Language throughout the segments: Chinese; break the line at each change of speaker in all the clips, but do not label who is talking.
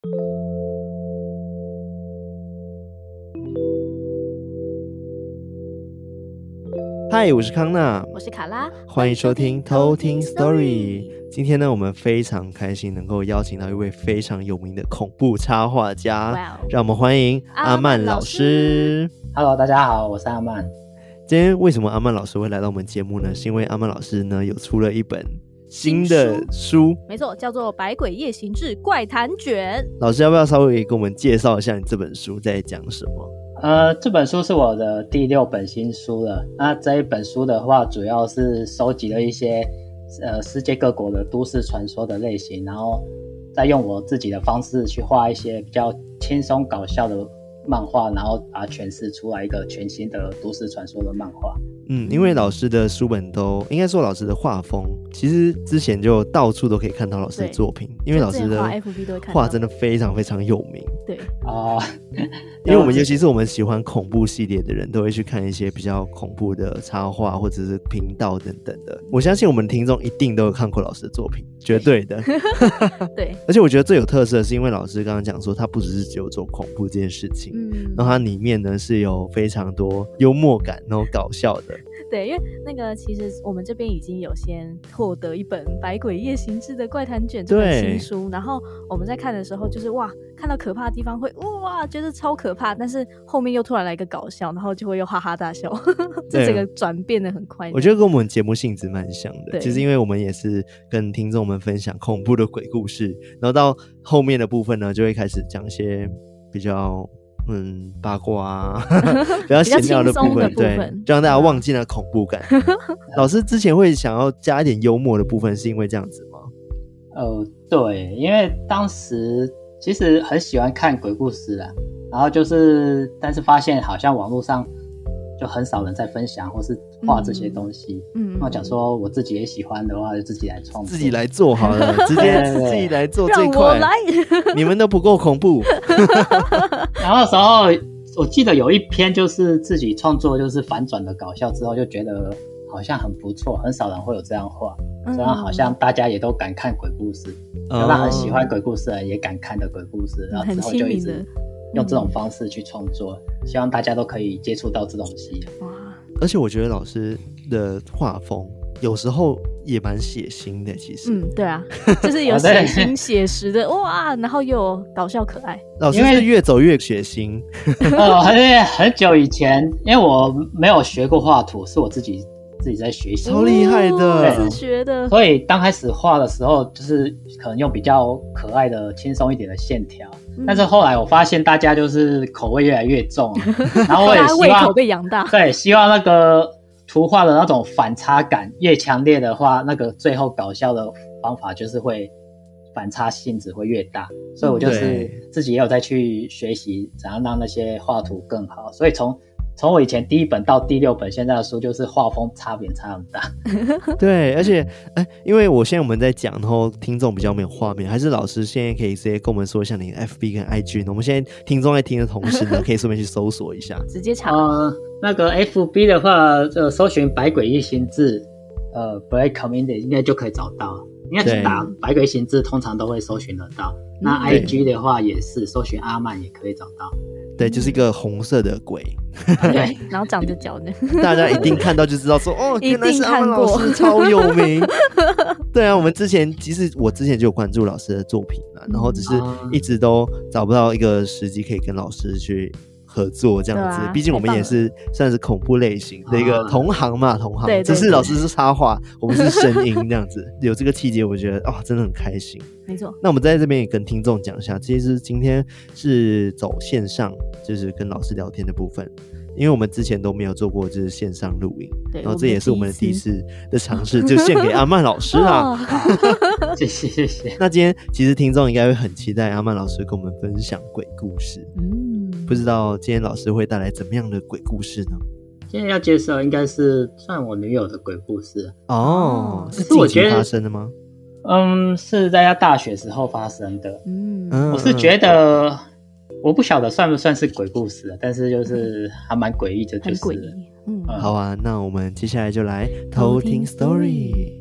嗨，我是康娜，
我是卡拉，
欢迎收听偷听 Story。今天呢，我们非常开心能够邀请到一位非常有名的恐怖插画家，
Wow
让我们欢迎阿曼老师。
Hello， 大家好，我是阿曼。
今天为什么阿曼老师会来到我们节目呢？是因为阿曼老师呢有出了一本新的书，
没错，叫做《百鬼夜行志怪谈卷》。
老师要不要稍微给我们介绍一下你这本书在讲什么？
这本书是我的第6本新书了。那这一本书的话，主要是收集了一些世界各国的都市传说的类型，然后再用我自己的方式去画一些比较轻松搞笑的漫画，然后把它诠释出来一个全新的都市传说的漫画。
因为老师的书本都应该说老师的画风，其实之前就到处都可以看到老师的作品，因为老师的画真的非常非常有名。
对
因为我们尤其是我们喜欢恐怖系列的人，都会去看一些比较恐怖的插画或者是频道等等的。我相信我们听众一定都有看过老师的作品，绝对的。
对，
而且我觉得最有特色的是，因为老师刚刚讲说，他不只有做恐怖这件事情，然后它里面呢是有非常多幽默感，然后搞笑的。
对，因为那个其实我们这边已经有先获得一本《百鬼夜行志》的怪谈卷这本新书，然后我们在看的时候就是哇，看到可怕的地方会哇觉得超可怕，但是后面又突然来一个搞笑，然后就会又哈哈大笑，这整个转变得很快。
我觉得跟我们节目性质蛮像的，其实因为我们也是跟听众们分享恐怖的鬼故事，然后到后面的部分呢，就会开始讲一些比较八卦啊比较闲聊的部分，对，就让大家忘记了恐怖感。老师之前会想要加一点幽默的部分，是因为这样子吗？
对，因为当时其实很喜欢看鬼故事啦，然后就是但是发现好像网络上就很少人在分享或是画这些东西，我讲说我自己也喜欢的话就自己来创作，
自己来做好了直接自己来做最快，让我来你们都不够恐怖
然后那时候我记得有一篇就是自己创作就是反转的搞笑之后，就觉得好像很不错，很少人会有这样画，这样好像大家也都敢看鬼故事，让很喜欢鬼故事的人也敢看的鬼故事，然后之后就一直用这种方式去创作，希望大家都可以接触到这东西。
而且我觉得老师的画风有时候也蛮血腥的，其实
对啊，就是有血腥写实的哇，然后又有搞笑可爱。
老师是越走越血腥
很久以前，因为我没有学过画图，是我自己在学习，
超厉害的，
自学的。
所以刚开始画的时候，就是可能用比较可爱的、轻松一点的线条。但是后来我发现大家就是口味越来越重，然后我也希望
胃口被养大，
对，希望那个图画的那种反差感越强烈的话，那个最后搞笑的方法就是会反差性质会越大。所以我就是自己也有在去学习怎样让那些画图更好。所以从我以前第1本到第6本现在的书，就是画风差别差很大。
对，而且因为我们在讲，然后听众比较没有画面，还是老师现在可以直接跟我们说一下你的 FB 跟 IG， 我们现在听众在听的同时呢，可以顺便去搜索一下，
直接查。
那个 FB 的话，搜寻百鬼夜行志Black Community 应该就可以找到，应该是打百鬼夜行志通常都会搜寻得到。那 IG 的话也是搜寻阿曼也可以找到。
对，就是一个红色的鬼，
对，然后长着脚的，
大家一定看到就知道说原来是阿曼老师，超有名。对啊，我之前就有关注老师的作品啦，然后只是一直都找不到一个时机可以跟老师去合作这样子，毕竟我们也是算是恐怖类型的一个同行嘛，对，只是老师是插画，我们是声音这样子，有这个契机，我觉得真的很开心。
没错。
那我们在这边也跟听众讲一下，其实今天是走线上，就是跟老师聊天的部分，因为我们之前都没有做过就是线上录音，然后这也是我们第一次的尝试，就献给阿曼老师啦。
谢谢。
那今天其实听众应该会很期待阿曼老师跟我们分享鬼故事，不知道今天老师会带来怎么样的鬼故事呢？
今天要介绍应该是算我女友的鬼故事
是近期发生的吗？
是在她大学时候发生的。我是觉得我不晓得算不算是鬼故事，但是就是还蛮诡异的，就是
很诡异。
好啊，那我们接下来就来偷听 story。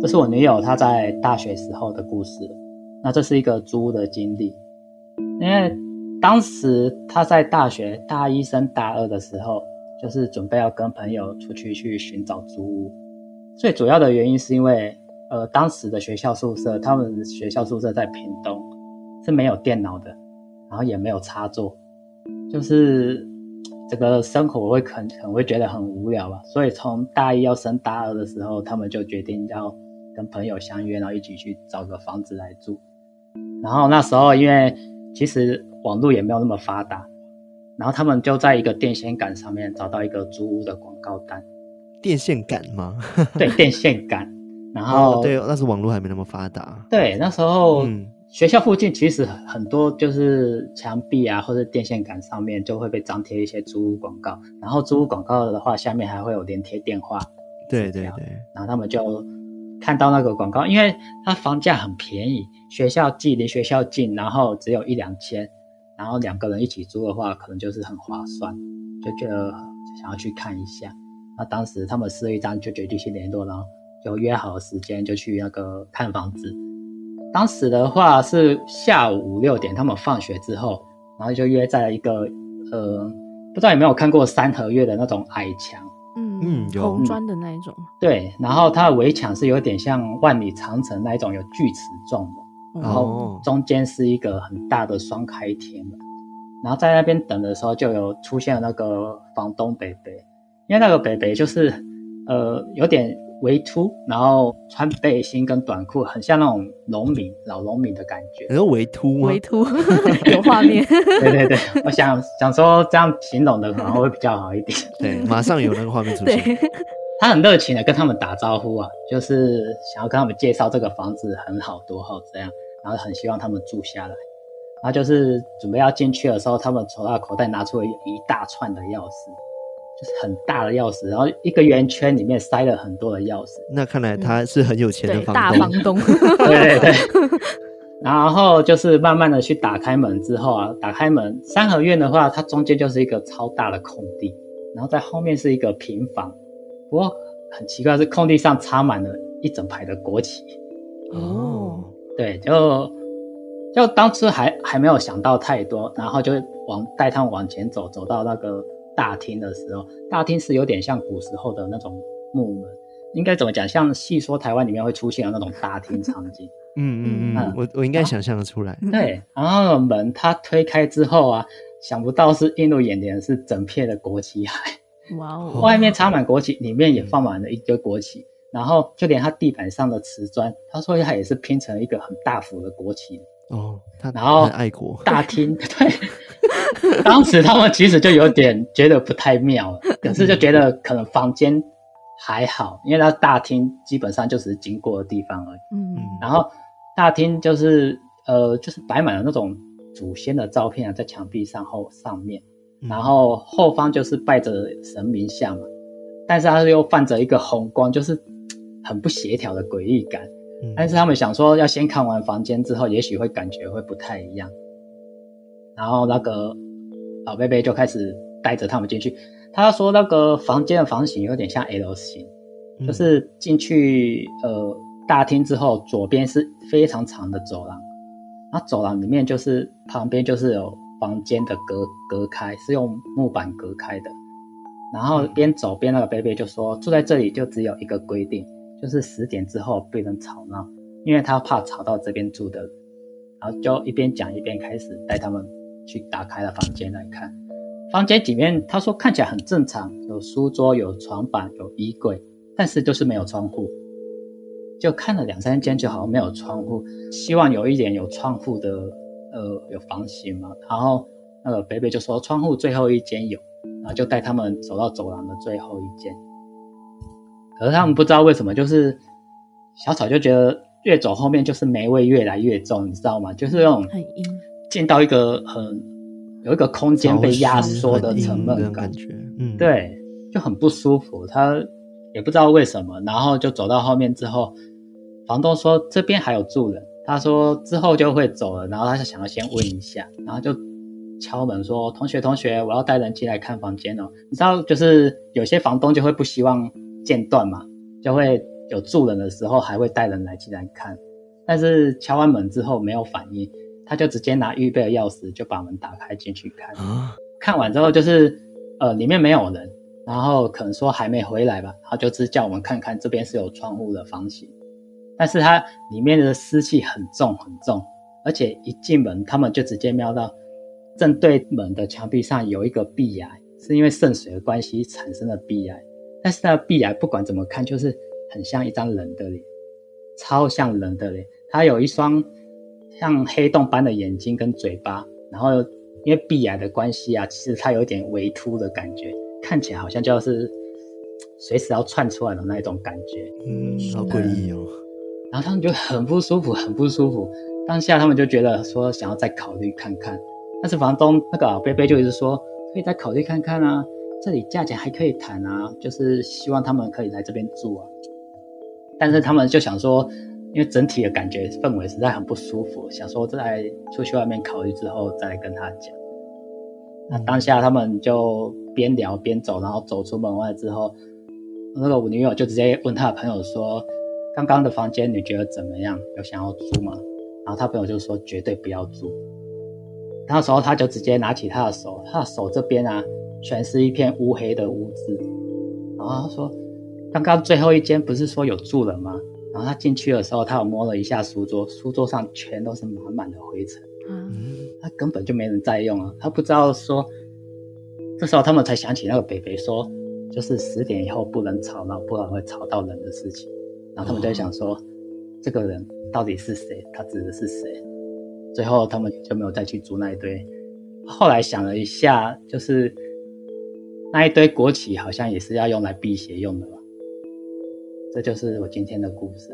这是我女友她在大学时候的故事。那这是一个租屋的经历，因为当时她在大学大一升大二的时候，就是准备要跟朋友出去寻找租屋。最主要的原因是因为当时的学校宿舍，他们学校宿舍在屏东是没有电脑的，然后也没有插座，就是这个生活可能会觉得很无聊吧。所以从大一要升大二的时候，他们就决定要跟朋友相约，然后一起去找个房子来住。然后那时候因为其实网络也没有那么发达，然后他们就在一个电线杆上面找到一个租屋的广告单。
电线杆吗？
对，电线杆。然后
对，那时候网络还没那么发达。
对，那时候学校附近其实很多就是墙壁啊或者电线杆上面就会被张贴一些租屋广告，然后租屋广告的话下面还会有连贴电话。
对对对。
然后他们就看到那个广告，因为它房价很便宜，离学校近，然后只有1-2千，然后2个人一起租的话可能就是很划算，就觉得想要去看一下。那当时他们4一张就决定去联络，然后就约好时间就去那个看房子。当时的话是下午5-6点他们放学之后，然后就约在一个不知道有没有看过三合院的那种矮墙，
有红砖的那一种。
对，然后它的围墙是有点像万里长城那一种有锯齿状的，然后中间是一个很大的双开天门。然后在那边等的时候就有出现了那个房东北北，因为那个北北就是有点微秃，然后穿背心跟短裤，很像那种老农民的感觉。
你说微秃吗？
微秃有画面。
对对对，我想说这样形容的可能会比较好一点。
对，马上有那个画面出现。
他很热情的跟他们打招呼啊，就是想要跟他们介绍这个房子很好多好这样，然后很希望他们住下来。然后就是准备要进去的时候，他们从他的口袋拿出了一大串的钥匙，就是很大的钥匙，然后一个圆圈里面塞了很多的钥匙。
那看来他是很有钱的房东。
大房东。
对对对。然后就是慢慢的去打开门之后啊，打开门，三合院的话它中间就是一个超大的空地，然后在后面是一个平房。不过很奇怪的是空地上插满了一整排的国旗。对，就当初还没有想到太多，然后就带他们往前走到那个大厅的时候，大厅是有点像古时候的那种木门，应该怎么讲，像戏说台湾里面会出现的那种大厅场景。
我应该想象得出来。
对，然后门它推开之后啊，想不到是映入眼帘是整片的国旗海。
哇哦！
外面插满国旗，里面也放满了一堆国旗，然后就连它地板上的瓷砖，他说它也是拼成一个很大幅的国旗。
他
然后
很爱国。
大厅对，当时他们其实就有点觉得不太妙了，可是就觉得可能房间还好，因为它大厅基本上就只是经过的地方而已。然后大厅就是摆满了那种祖先的照片啊，在墙壁上面，然后后方就是拜着神明像嘛，但是它又泛着一个红光，就是很不协调的诡异感。但是他们想说要先看完房间之后，也许会感觉会不太一样。然后那个老贝贝就开始带着他们进去。他说那个房间的房型有点像 L 型，就是进去大厅之后，左边是非常长的走廊，然后走廊里面就是旁边就是有房间的隔开，是用木板隔开的。然后边走边那个贝贝就说，住在这里就只有一个规定，就是10点之后不能吵闹，因为他怕吵到这边住的人。然后就一边讲一边开始带他们去打开了房间来看。房间里面他说看起来很正常，有书桌有床板有衣柜，但是就是没有窗户。就看了2-3间就好像没有窗户，希望有一点有窗户的有房型嘛。然后那个贝贝就说窗户最后一间有，然后就带他们走到走廊的最后一间。可是他们不知道为什么，就是小草就觉得越走后面就是霉味越来越重，你知道吗？就是那种
很阴，
进到一个有一个空间被压缩的沉闷感觉。对，就很不舒服。他也不知道为什么，然后就走到后面之后，房东说这边还有住人，他说之后就会走了，然后他就想要先问一下，然后就敲门说同学我要带人进来看房间哦。你知道就是有些房东就会不希望间断嘛，就会有住人的时候还会带人来进来看，但是敲完门之后没有反应，他就直接拿预备的钥匙就把门打开进去看。看完之后就是里面没有人，然后可能说还没回来吧，然后就只叫我们看看这边是有窗户的房型，但是它里面的湿气很重很重，而且一进门他们就直接瞄到正对门的墙壁上有一个壁癌，是因为渗水的关系产生的壁癌，但是那个壁癌不管怎么看就是很像一张人的脸，超像人的脸，它有一双像黑洞般的眼睛跟嘴巴，然后因为壁癌的关系啊，其实它有点微凸的感觉，看起来好像就是随时要窜出来的那一种感觉。
好诡异哦。
然后他们就很不舒服很不舒服，当下他们就觉得说想要再考虑看看，但是房东那个老伯伯就一直说可以再考虑看看啊，这里价钱还可以谈啊，就是希望他们可以来这边住啊。但是他们就想说因为整体的感觉氛围实在很不舒服，想说在出去外面考虑之后再来跟他讲。那当下他们就边聊边走，然后走出门外之后，那个我女友就直接问他的朋友说刚刚的房间你觉得怎么样，有想要租吗？然后他朋友就说绝对不要租。那时候他就直接拿起他的手，他的手这边啊全是一片乌黑的污渍，然后他说刚刚最后一间不是说有住人吗？然后他进去的时候他有摸了一下书桌，书桌上全都是满满的灰尘，他根本就没人在用啊。他不知道说，这时候他们才想起那个北北说就是10点以后不能吵闹，不然会吵到人的事情。然后他们就在想说这个人到底是谁，他指的是谁。最后他们就没有再去租那一堆。后来想了一下，就是那一堆国旗好像也是要用来辟邪用的吧。这就是我今天的故事。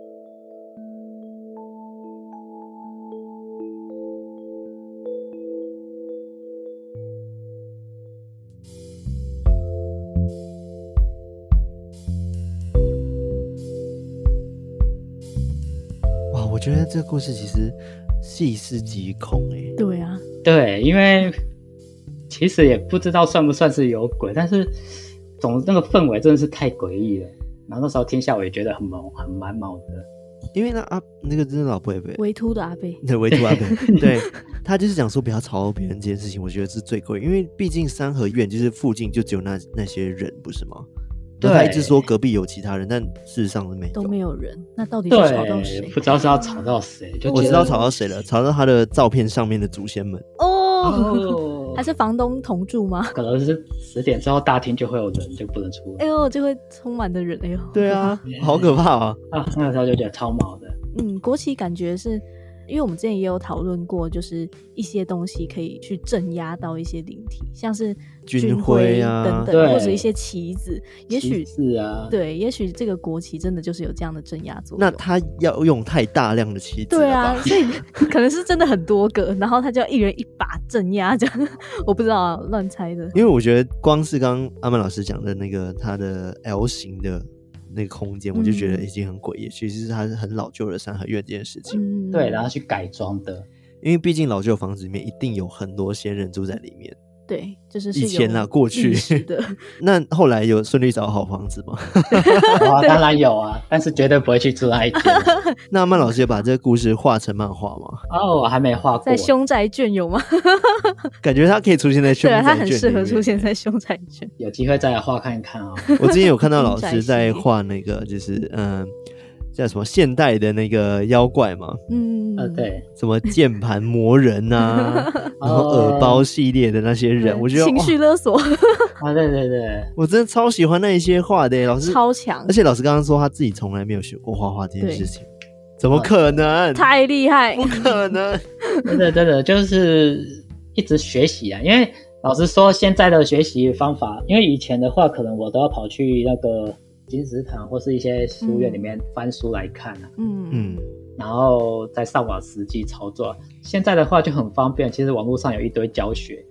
哇，我觉得这个故事其实细思极恐欸。
对啊，
对，因为其实也不知道算不算是有鬼，但是那个氛围真的是太诡异了。然后那时候听下我也觉得很蛮毛的，
因为那个真的老伯伯，
微秃的阿伯，
对，微秃阿伯，对，他就是讲说不要吵到别人这件事情，我觉得是最贵，因为毕竟三合院就是附近就只有那些人，不是吗？对，他一直说隔壁有其他人，但事实上是
都没有人，那到底是吵到谁？
不知道是要吵到谁，
我知道吵到谁了，吵到他的照片上面的祖先们
哦，还是房东同住吗？
可能是10点之后大厅就会有人，就不能出来。
哎呦，就会充满的人，哎呦，
对啊，好可怕啊！
那个时候就觉得超毛的。
国旗感觉是。因为我们之前也有讨论过，就是一些东西可以去镇压到一些灵体，像是军徽啊等等，或者一些旗子，也许
是啊，
对，也许这个国旗真的就是有这样的镇压作用。
那他要用太大量的旗子，
对啊，所以可能是真的很多个，然后他就要一人一把镇压这样，我不知道乱猜的。
因为我觉得光是刚刚阿曼老师讲的那个他的 L 型的那个空间，我就觉得已经很诡异，其实是它是很老旧的三合院这件事情，
对，然后去改装的，
因为毕竟老旧房子里面一定有很多先人住在里面。
对，就是
以前啊，过去
的。
那后来有顺利找好房子吗？
当然有啊，但是绝对不会去住那一间。
那阿曼老师有把这个故事画成漫画吗？
我还没画过。
在凶宅卷有吗？
感觉他可以出现在凶宅卷，
对，他很适合出现在凶宅卷。
有机会再来画看看啊。
我之前有看到老师在画那个，就是叫什么现代的那个妖怪嘛，
对，
什么键盘魔人啊，然后耳包系列的那些人，我觉得
情绪勒索
对对对，
我真的超喜欢那一些画的，老师
超强，
而且老师刚刚说他自己从来没有学过画画这件事情，怎么可能？
太厉害，
不可能！
真的就是一直学习啊，因为老实说现在的学习方法，因为以前的话可能我都要跑去那个金石堂或是一些书院里面翻书来看啊，然后再上网实际操作。现在的话就很方便，其实网络上有一堆教学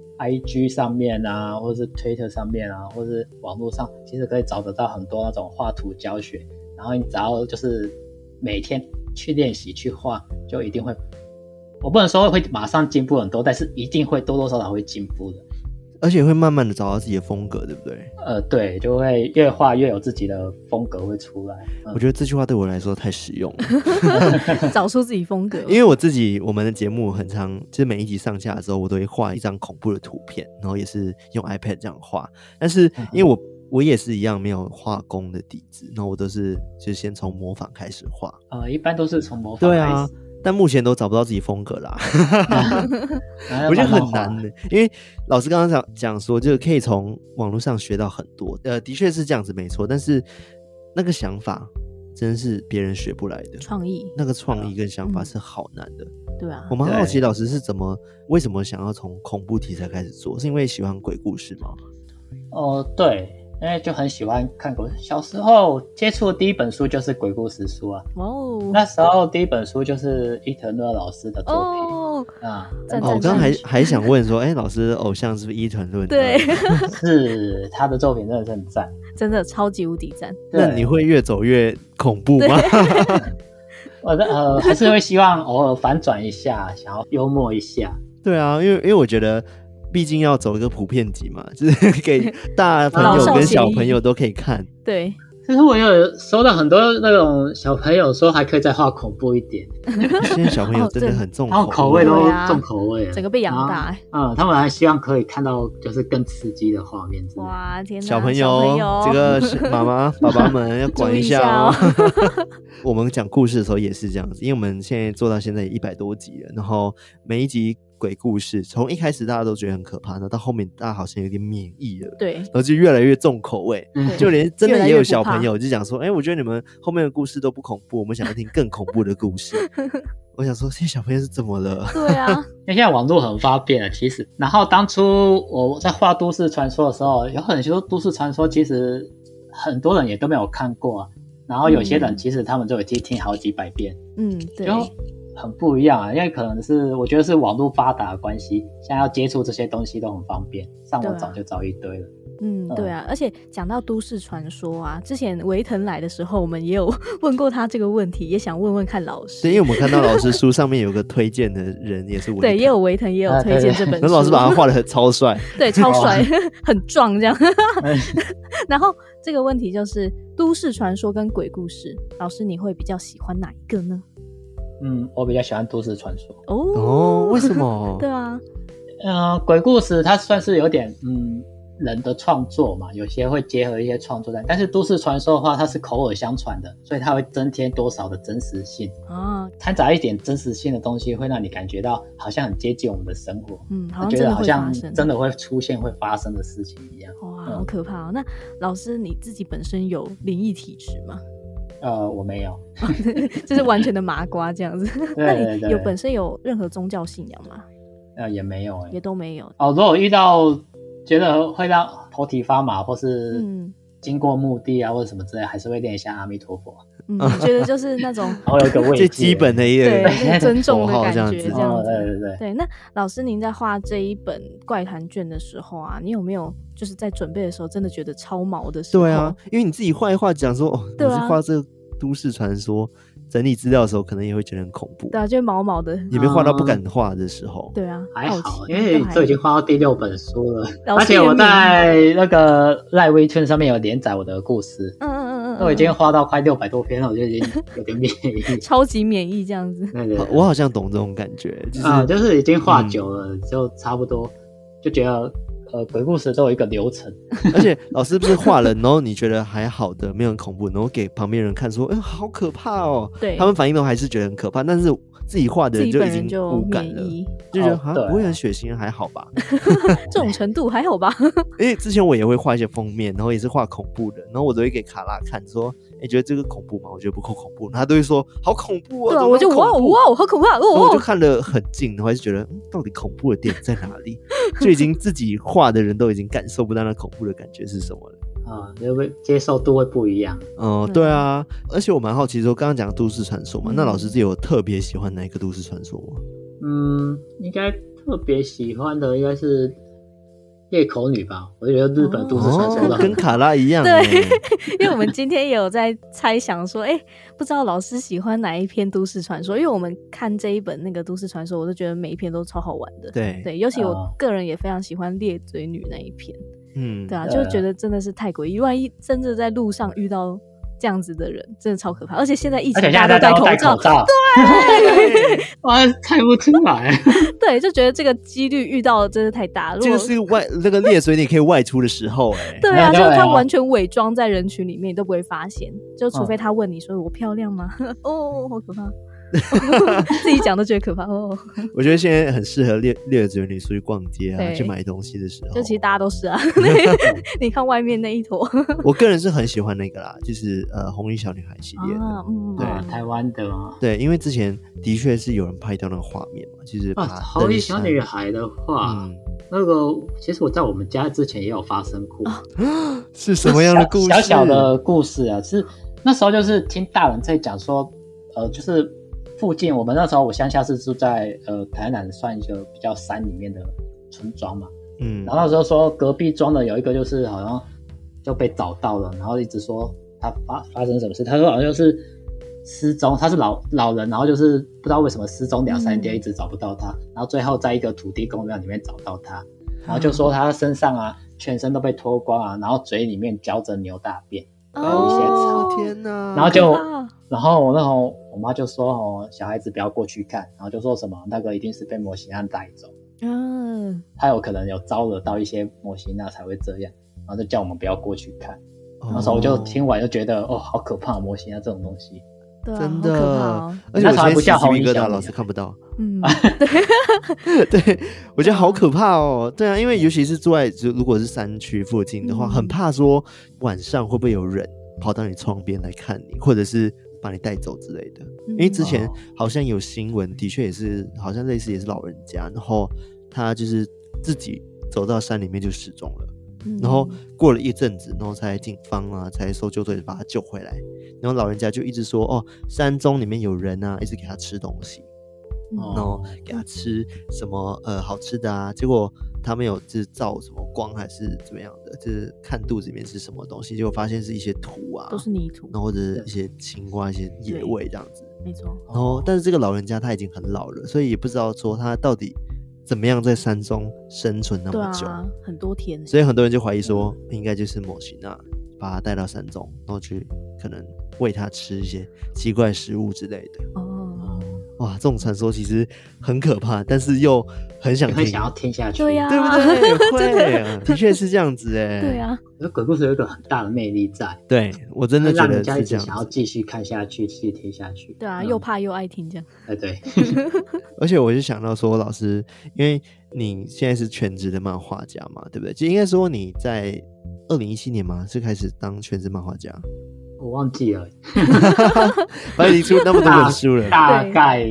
，IG 上面啊，或是 Twitter 上面啊，或是网络上，其实可以找得到很多那种画图教学。然后你只要就是每天去练习去画，就一定会，我不能说会马上进步很多，但是一定会多多少少会进步的。
而且会慢慢的找到自己的风格，对不对？
对，就会越画越有自己的风格会出来。
我觉得这句话对我来说太实用了。
找出自己风格。
因为我们的节目很常，就是每一集上架的时候，我都会画一张恐怖的图片，然后也是用 iPad 这样画。但是因为我也是一样没有画工的底子，然后我都是就先从模仿开始画。
一般都是从模仿开始。对啊。
但目前都找不到自己风格啦。我觉得很难的，因为老师刚刚讲说就是可以从网络上学到很多，的确是这样子没错，但是那个想法真是别人学不来的，
创意
那个创意跟想法是好难的。
对啊，
我蛮好奇老师是为什么想要从恐怖题材开始做，是因为喜欢鬼故事吗？
对，因为就很喜欢看鬼。小时候接触的第一本书就是鬼故事书啊。那时候第一本书就是伊藤润老师的作品。
我刚刚还想问说，老师的偶像是不是伊藤润？
对，
是他的作品真的是很赞，
真的超级无敌赞。
那你会越走越恐怖吗？
还是会希望偶尔反转一下，想要幽默一下。
对啊，因为我觉得毕竟要走一个普遍级嘛，就是给大朋友跟小朋友都可以看。
对，
其实我有收到很多那种小朋友说还可以再画恐怖一点。
现在小朋友真的很重
口味，他们口味都重口味，
整个被养大。
他们还希望可以看到就是更刺激的画面。
哇，天哪！
小朋友，这个妈妈爸爸们要管一下哦。我们讲故事的时候也是这样子，因为我们现在做到现在100多集了，然后每一集鬼故事从一开始大家都觉得很可怕，然后到后面大家好像有点免疫了，
对，
然后就越来越重口味，就连真的也有小朋友就讲说，我觉得你们后面的故事都不恐怖，我们想要听更恐怖的故事。我想说，现在小朋友是怎么了？
对啊，
因为现在网络很方便了，其实。然后当初我在画都市传说的时候，有很多都市传说其实很多人也都没有看过啊。然后有些人其实他们就会听好几百遍，
对，
就很不一样啊。因为可能是我觉得是网络发达的关系，现在要接触这些东西都很方便，上网找就找一堆了。
对啊，而且讲到都市传说啊，之前维腾来的时候，我们也有问过他这个问题，也想问问看老师。
对，因为我们看到老师书上面有个推荐的人也是维腾，
对，也有维腾也有推荐这本书，
然后老师把他画得超帅，
对，超帅，很壮这样。然后这个问题就是都市传说跟鬼故事，老师你会比较喜欢哪一个呢？
我比较喜欢都市传说。
为什么？
对啊，
鬼故事它算是有点人的创作嘛，有些会结合一些创作，但是都市传说的话，它是口耳相传的，所以它会增添多少的真实性掺杂一点真实性的东西，会让你感觉到好像很接近我们的生活，
好像
觉得好像真的会出现会发生的事情一样。
哇，好可怕哦！那老师你自己本身有灵异体质吗？
我没有。
这是完全的麻瓜这样子。
那你
本身有任何宗教信仰吗？
也没有
也都没有。
如果遇到觉得会让头皮发麻，或是经过墓地啊或者什么之类，还是会念一下阿弥陀佛。
觉得就是那种
有一个位置
最基本的一个
尊重的感觉这样子。
对。
那老师您在画这一本怪谈卷的时候啊，你有没有就是在准备的时候真的觉得超毛的时候？
对啊，因为你自己画一画讲说我是画这个都市传说，整理资料的时候可能也会觉得很恐怖。
对啊，就毛毛的。
有没有画到不敢画的时候？
对啊，
还好，因为这已经画到第6本书了，而且我在那个赖微圈上面有连载我的故事。我已经画到快600多篇了，我就已经有点免疫，
超级免疫这样子。
对，
我好像懂这种感觉，
就是已经画久了，就差不多就觉得鬼故事都有一个流程。
而且老师不是画了，然后你觉得还好的，没有很恐怖，然后给旁边人看说，好可怕哦。
对，
他们反应都还是觉得很可怕，但是自己画的人就已经无感了，就觉得不会很血腥，还好吧？
这种程度还好吧？
因为之前我也会画一些封面，然后也是画恐怖的，然后我都会给卡拉看说，觉得这个恐怖吗？我觉得不够恐怖，他都会说好恐怖哦。
对，我就哇，好可怕哦！
我就看得很近，然后还是觉得到底恐怖的点在哪里？就已经自己画的人都已经感受不到那恐怖的感觉是什么了。
就会接受度会不一样。
对啊，而且我蛮好奇说，刚刚讲都市传说嘛，那老师自己有特别喜欢哪一个都市传说吗？
应该特别喜欢的应该是夜口女吧，我觉得日本都市传说
跟卡拉一样。
对，因为我们今天也有在猜想说，不知道老师喜欢哪一篇都市传说，因为我们看这一本那个都市传说，我都觉得每一篇都超好玩的。对，尤其我个人也非常喜欢裂嘴女那一篇。对啊，就觉得真的是太诡异，万一真的在路上遇到这样子的人，真的超可怕。而且现在疫情大家都戴口罩，
对，哇，看不出来。
对，就觉得这个几率遇到的真的太大了。
这个是那个裂嘴你可以外出的时候。
对啊，就是他完全伪装在人群里面，你都不会发现，就除非他问你说我漂亮吗？哦，好可怕。自己讲都觉得可怕哦。
我觉得现在很适合裂嘴女出去逛街啊，去买东西的时候，
就其实大家都是啊。你看外面那一坨。
我个人是很喜欢那个啦，就是红衣小女孩系列的。
对，台湾的嘛。
对，因为之前的确是有人拍到那个画面嘛，就是
红衣小女孩的话，那个其实我在我们家之前也有发生过。
是什么样的故事？
小小的故事啊，是那时候就是听大人在讲说，就是附近我们那时候我乡下是住在台南算一个比较山里面的村庄嘛，然后那时候说隔壁庄的有一个就是好像就被找到了，然后一直说他发生什么事，他说好像就是失踪，他是老人，然后就是不知道为什么失踪2-3天一直找不到他，然后最后在一个土地公庙里面找到他，然后就说他身上啊全身都被脱光啊，然后嘴里面嚼着牛大便，还有一些草，
天哪！
然后我那时候我妈就说小孩子不要过去看，然后就说什么那个一定是被魔形案带走，他有可能有招惹到一些魔形案才会这样，然后就叫我们不要过去看。那时候我就听完就觉得好可怕，魔形案这种东西。
对啊，
真的，
好可怕哦。
而且我现在
不像红衣小女孩，
老师看不到。对，我觉得好可怕哦。对啊，因为尤其是住在如果是山区附近的话，很怕说晚上会不会有人跑到你窗边来看你，或者是把你带走之类的。因为之前好像有新闻，的确也是好像类似也是老人家，然后他就是自己走到山里面就失踪了。然后过了一阵子，然后才警方啊才搜救队把他救回来，然后老人家就一直说山中里面有人啊，一直给他吃东西，然后给他吃什么好吃的啊，结果他没有就是照什么光还是怎么样的，就是看肚子里面是什么东西，结果发现是一些土啊，
都是泥土，
然后或者一些青蛙一些野味这样子，
没错。
然后但是这个老人家他已经很老了，所以也不知道说他到底怎么样在山中生存那么久，
很多天，
所以很多人就怀疑说应该就是魔形啊把他带到山中，然后去可能喂他吃一些奇怪食物之类的。哇，这种传说其实很可怕，但是又很想听，
很想要听下去，
对呀，
对不对？会啊，的确是这样子哎。
对啊，
鬼故事有一个很大的魅力在，
对我真的觉得是这样，
让人家一直想要继续看下去，继续听下去。
对啊，又怕又爱听这样。
对。
而且我就想到说，老师，因为你现在是全职的漫画家嘛，对不对？就应该说你在2017年嘛是开始当全职漫画家。
我忘记了，
反正你出那么多本书了，
大概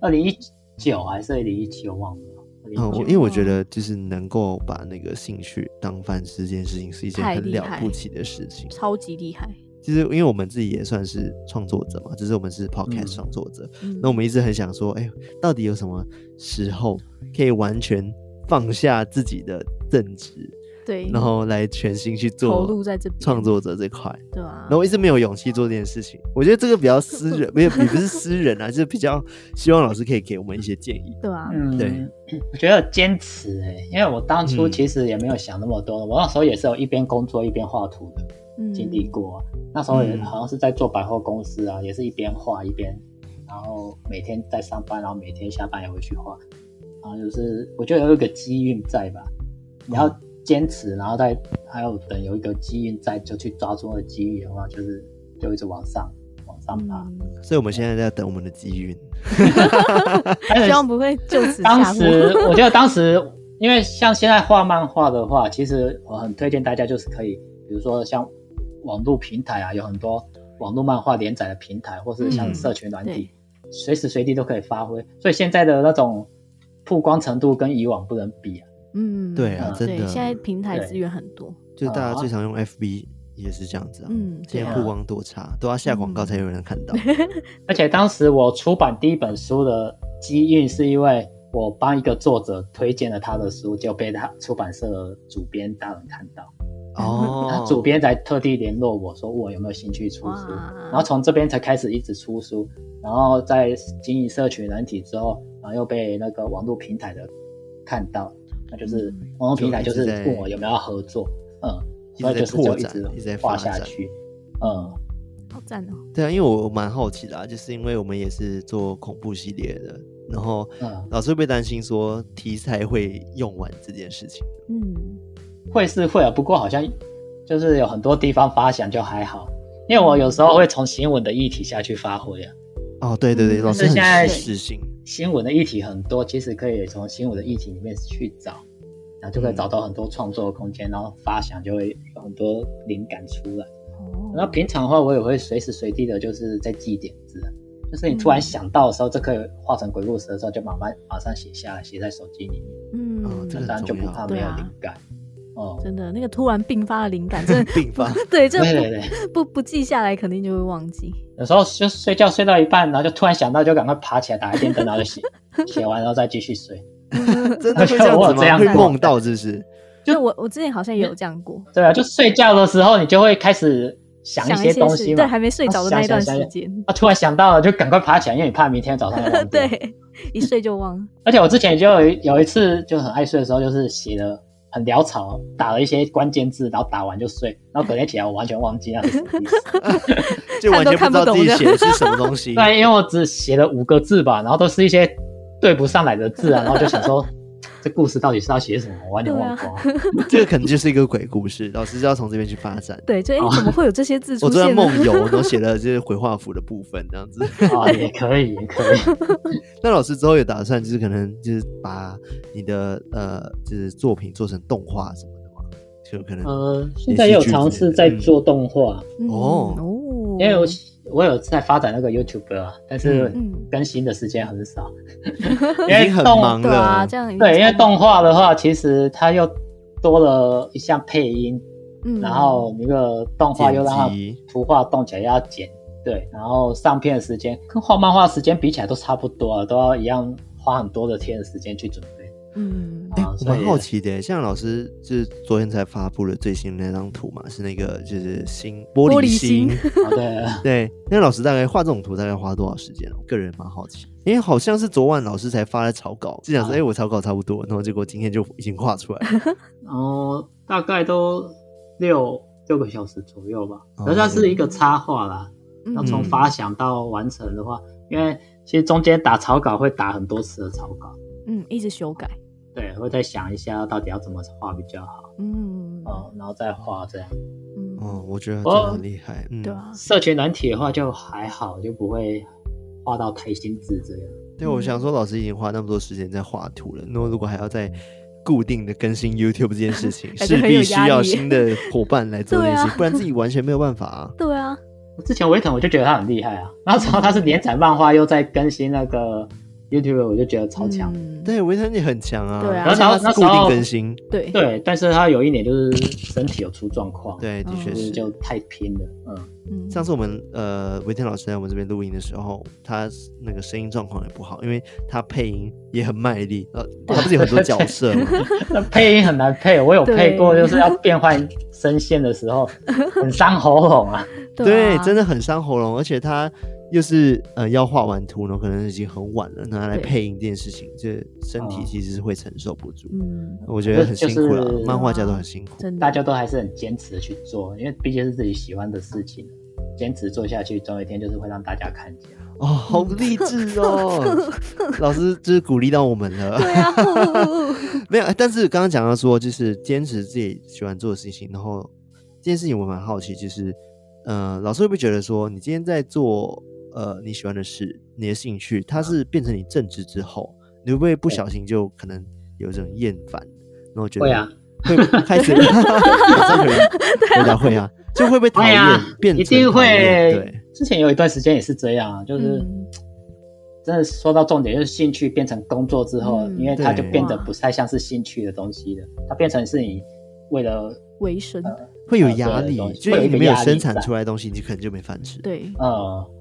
2019还是2017，我忘了。
因为我觉得就是能够把那个兴趣当饭吃这件事情是一件很了不起的事情，
超级厉害。
其实因为我们自己也算是创作者嘛，只是我们是 podcast 创作者，那我们一直很想说，到底有什么时候可以完全放下自己的正职？对，然后来全心去做投入在这创作者这块，对啊。然后我一直没有勇气做这件事情，我觉得这个比较私人，也不是私人啊，就是比较希望老师可以给我们一些建议，对啊。对，
我觉得坚持因为我当初其实也没有想那么多，我那时候也是有一边工作一边画图的经历过，那时候也好像是在做百货公司啊，也是一边画一边，然后每天在上班，然后每天下班也会去画，然后就是我觉得有一个机运在吧，你要坚持，然后还有等有一个机运在，就去抓住那个机遇的话，就一直往上爬。
所以我们现在在等我们的机运，
希望不会就此
下落。我觉得当时，因为像现在画漫画的话，其实我很推荐大家就是可以，比如说像网络平台啊，有很多网络漫画连载的平台，或是像社群软体，随时随地都可以发挥。所以现在的那种曝光程度跟以往不能比啊。
对啊，真的，
现在平台资源很多，
就是大家最常用 FB 也是这样子啊。现在曝光多差，都要下广告才有人看到。
而且当时我出版第一本书的机运是因为我帮一个作者推荐了他的书，就被他出版社的主编大人看到。他主编才特地联络我说我有没有兴趣出书，然后从这边才开始一直出书，然后在经营社群软体之后，然后又被那个网络平台的看到，那就是网络平台就是问我有没有要合作，所以就是就一直画下去，
好赞哦。
对啊，因为我蛮好奇的啊，就是因为我们也是做恐怖系列的，然后老师会不会担心说题材会用完这件事情？
会是会啊，不过好像就是有很多地方发想就还好，因为我有时候会从新闻的议题下去发挥啊。
对对对，老师很实性。
新闻的议题很多，其实可以从新闻的议题里面去找，然后就可以找到很多创作的空间，然后发想就会有很多灵感出来。然后平常的话，我也会随时随地的就是在记点子，就是你突然想到的时候，这可以画成鬼故事的时候，就马上写下来，写在手机里面。这当然就不怕没有灵感。
真的，那个突然迸发的灵感，真的
迸发，
对，这不记下来，肯定就会忘记。
有时候就睡觉睡到一半，然后就突然想到，就赶快爬起来打开电灯，然后就写完，然后再继续睡。
真的会这样子吗？会梦到这是？
就我之前好像也有这样过。
对啊，就睡觉的时候，你就会开始想一些东西嘛。
对，还没睡着的那一段时间，
突然想到了，就赶快爬起来，因为你怕明天早上要忘记。
对，一睡就忘了。
而且我之前就有一次就很爱睡的时候，就是写了很潦草，打了一些关键字，然后打完就睡，然后隔天起来我完全忘记那是什么意思，
就完全不知道自己写的是什么东西。
对，因为我只写了5个字吧，然后都是一些对不上来的字啊，然后就想说这故事到底是要写什么，我完全忘光。
这个可能就是一个鬼故事，老师就要从这边去发展。
对，就怎么会有这些字出现？
我在梦游，然后写了就是回话符的部分，这样子。
也可以，也可以。
那老师之后有打算，就是可能就是把你的就是作品做成动画什么的吗？就可能
现在也有尝试在做动画因为我有在发展那个 YouTube 啊，但是更新的时间很少，
已经很忙了。
对，因为动画的话，其实它又多了一项配音，然后那个动画又让它图画动起来要剪，对，然后上片的时间跟画漫画的时间比起来都差不多啊，都要一样花很多的天的时间去准备。
我蛮好奇的，像老师就是昨天才发布了最新的那张图嘛，是那个就是玻璃心。对，那老师大概画这种图大概花多少时间？我个人蛮好奇，因为好像是昨晚老师才发的草稿，就想说我草稿差不多，然后结果今天就已经画出来了。
大概都6个小时左右吧。可是它是一个插画啦，要从发想到完成的话，因为其实中间打草稿会打很多次的草稿，
一直修改。
对，会再想一下到底要怎么画比较好，然后再画这样。
我觉得真的很厉害。
对啊，
社群软体的话就还好，就不会画到太精致这样。
对，我想说老师已经花那么多时间在画图了，那如果还要再固定的更新 YouTube 这件事情，势必需要新的伙伴来做这件事，不然自己完全没有办法啊。
对啊，
之前维腾我就觉得他很厉害啊，然后之后他是连载漫画又在更新那个YouTube， 我就觉得超强。
对，维腾也很强啊。
对啊，
而且他固定更新。
对，但是他有一年就是身体有出状况。
对，的确是
就太拼了。
上次我们维腾老师在我们这边录音的时候，他那个声音状况也不好，因为他配音也很卖力。他不是有很多角色吗？
那配音很难配，我有配过，就是要变换声线的时候，很伤喉咙啊。
对，真的很伤喉咙，而且他又是要画完图呢，可能已经很晚了，拿来配音这件事情，这身体其实是会承受不住。我觉得很辛苦了，漫画家都很辛苦，
大家都还是很坚持的去做，因为毕竟是自己喜欢的事情，坚持做下去，总有一天就是会让大家看见。
好励志哦！老师就是鼓励到我们了。
对啊，
没有，但是刚刚讲到说，就是坚持自己喜欢做的事情，然后这件事情我蛮好奇，就是老师会不会觉得说，你今天在做你喜欢的事，你的兴趣，它是变成你正职之后，你会不会不小心就可能有这种厌烦，然后觉得
会啊，
会开始回答会啊，就会不会讨厌变成
一定会。
对，
之前有一段时间也是这样啊，就是真的说到重点，就是兴趣变成工作之后，因为它就变得不太像是兴趣的东西了，它变成是你为了
维生
会有压力，就是你没有生产出来的东西，你可能就没饭吃。
对，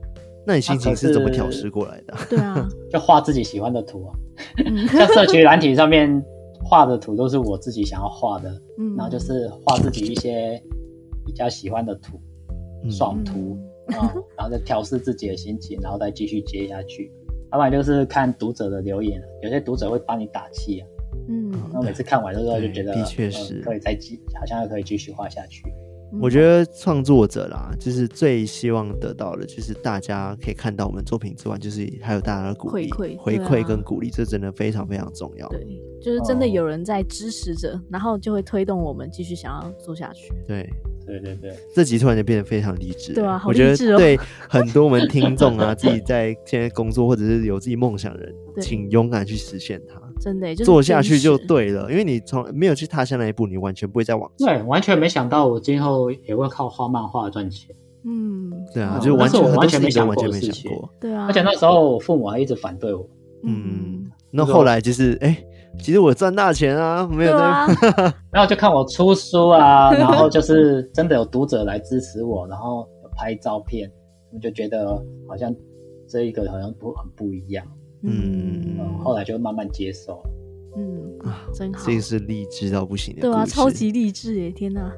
那你心情是怎么调试过来的？
对啊，
就画自己喜欢的图啊。像社群软体上面画的图都是我自己想要画的，然后就是画自己一些比较喜欢的图，爽图然后再调试自己的心情，然后再继续接下去。要不然就是看读者的留言，有些读者会帮你打气啊。然后每次看完之后就觉得
的确是
可以好像可以继续画下去。
我觉得创作者啦，就是最希望得到的就是大家可以看到我们作品之外，就是还有大家的鼓励回馈跟鼓励，这真的非常非常重要。
对，就是真的有人在支持着，然后就会推动我们继续想要做下去。
对，
这集突然就变得非常励志。
对啊，好
励志哦。我觉得对很多我们听众啊，自己在现在工作或者是有自己梦想的人，请勇敢去实现它。
真的，就是
做下去就对了，因为你从没有去踏下那一步，你完全不会再往前。
对，完全没想到我今后也会靠画漫画赚钱。
对啊，就完全没想过的事情。
对啊，
而且那时候我父母还一直反对我。
那后来就是其实我赚大钱啊，没有
啊。
然后就看我出书啊，然后就是真的有读者来支持我，然后有拍照片，我就觉得好像这一个好像很不一样。后来就慢慢接受了。
真好，
这个是励志到不行的故事。
对啊，超级励志耶！天哪。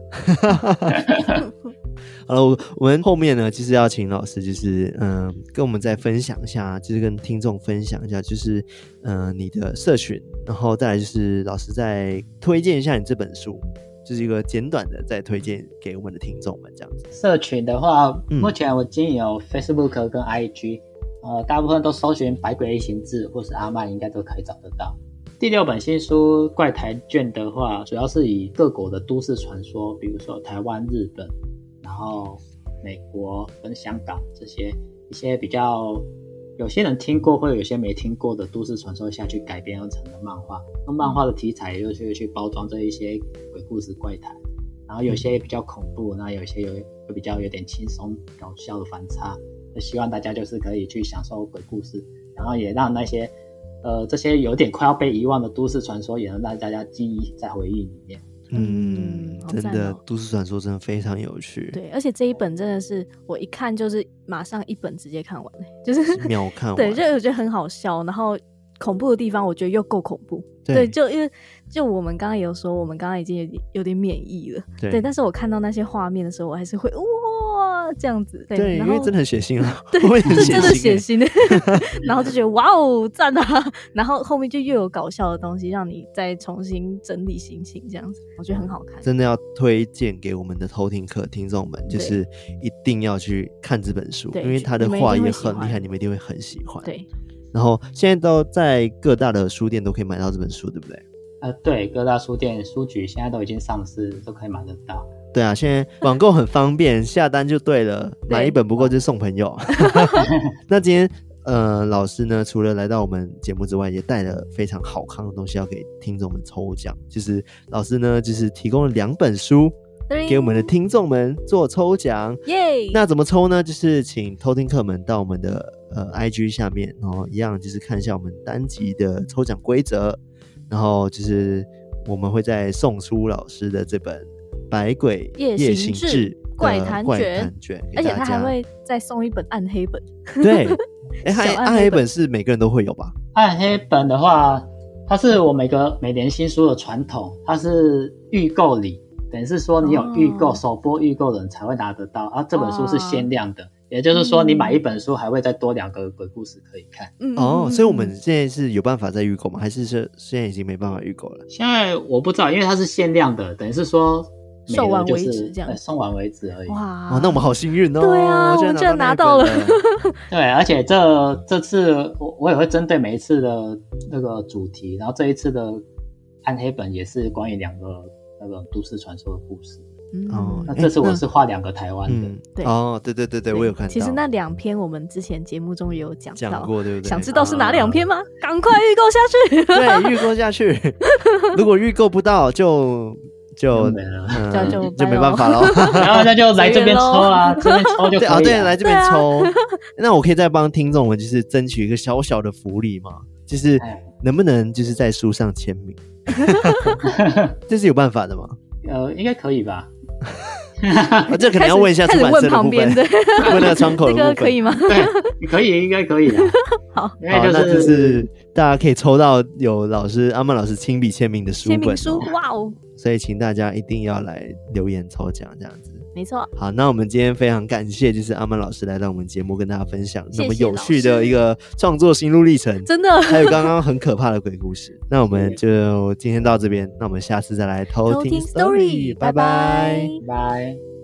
好了，我们后面呢，就是要请老师，就是跟我们再分享一下，就是跟听众分享一下，就是你的社群，然后再来就是老师再推荐一下你这本书，就是一个简短的再推荐给我们的听众们这样子。
社群的话，目前我经营有 Facebook 跟 IG。大部分都搜寻百鬼夜行志或是阿曼应该都可以找得到。第6本新书怪谈卷的话，主要是以各国的都市传说，比如说台湾、日本，然后美国跟香港这些一些比较有些人听过或有些没听过的都市传说下去改编而成的漫画，用漫画的题材又去包装这一些鬼故事怪谈，然后有些比较恐怖，那有些有比较有点轻松搞笑的反差，就希望大家就是可以去享受鬼故事，然后也让那些这些有点快要被遗忘的都市传说也能让大家记忆在回忆里面。
真的都市传说真的非常有趣。
对，而且这一本真的是我一看就是马上一本直接看完，就是
秒看完。
对，就我觉得很好笑，然后恐怖的地方我觉得又够恐怖。对，就因为就我们刚刚也有说，我们刚刚已经有点免疫了。对，但是我看到那些画面的时候，我还是会哇这样子。
对，因为真的很血腥啊。
对，是真的血腥。然后就觉得哇哦赞啊，然后后面就又有搞笑的东西，让你再重新整理心情，这样子我觉得很好看。
真的要推荐给我们的偷听课听众们，就是一定要去看这本书，因为他的画也很厉害，你们一定会很喜欢。
对。
然后现在都在各大的书店都可以买到这本书，对不对？
对，各大书店书局现在都已经上市，都可以买得到。
对啊，现在网购很方便，下单就对了，买一本不够就送朋友。那今天老师呢，除了来到我们节目之外，也带了非常好看的东西要给听众们抽奖。就是老师呢，就是提供了2本书给我们的听众们做抽奖。那怎么抽呢？就是请偷听客们到我们的IG 下面，然后一样就是看一下我们单集的抽奖规则，然后就是我们会再送出老师的这本《百鬼夜行志
怪谈卷》，而且他还会再送一本暗黑本。
对，暗黑本是每个人都会有吧？
暗黑本的话，它是我每年新书的传统，它是预购礼，等于是说你有预购首播预购的人才会拿得到，这本书是限量的。也就是说你买一本书还会再多2个鬼故事可以看。
所以我们现在是有办法再预购吗？还是现在已经没办法预购了？
现在我不知道，因为它是限量的，等于是说
售完为止这样，
送完为止而已。
哇，
那我们好幸运哦！
对啊，我们居然拿到了。
对，而且这次我也会针对每一次的那个主题，然后这一次的暗黑本也是关于2个那个都市传说的故事。那这次我是画2个台湾的。
对，我有看到。
其实那2篇我们之前节目中也有讲
过，对不对？
想知道是哪2篇吗？赶快预购下去。
对，预购下去。如果预购不到就
没了，
就没办法了。
然后那就来这边抽啊，这边抽就可以了。
对，来这边抽。那我可以再帮听众们就是争取一个小小的福利吗？就是能不能就是在书上签名？这是有办法的吗？
应该可以吧。
这可能要问一下出版社的部分，问那个窗口的部分，
这个可以吗？
对，可以，应该可以的。
好，
那就是大家可以抽到有阿曼老师亲笔签名的书本，签名
书，哇哦！
所以请大家一定要来留言抽奖，这样子。
没错。
好，那我们今天非常感谢，就是阿曼老师来到我们节目，跟大家分享那么有趣的一个创作心路历程，
真的，
还有刚刚很可怕的鬼故事。那我们就今天到这边，那我们下次再来偷听 story， 拜拜，
拜。